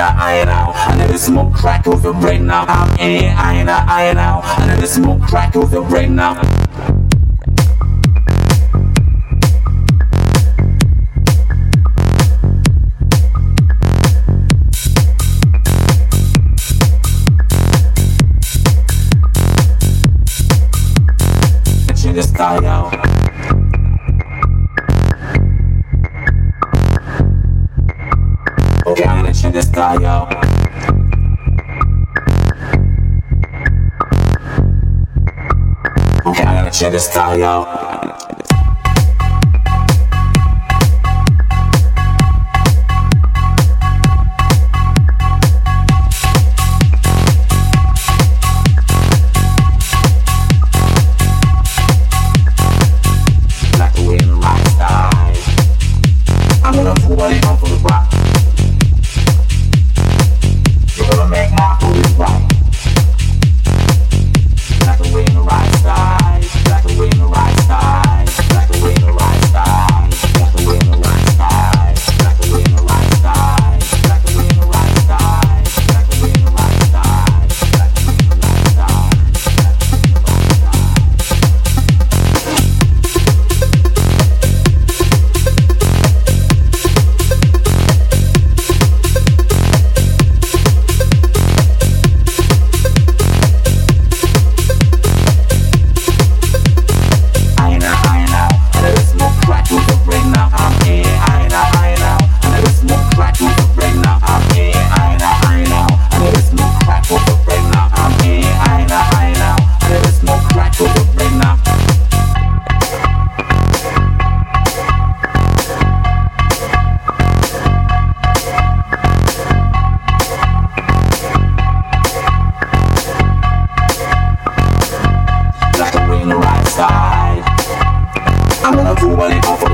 I now. I let the smoke crack over the brain now. I now. I let the smoke crack over the brain now. The style. Okay, I'm gonna change the style. Okay, I'm gonna change the style. I'm gonna do what it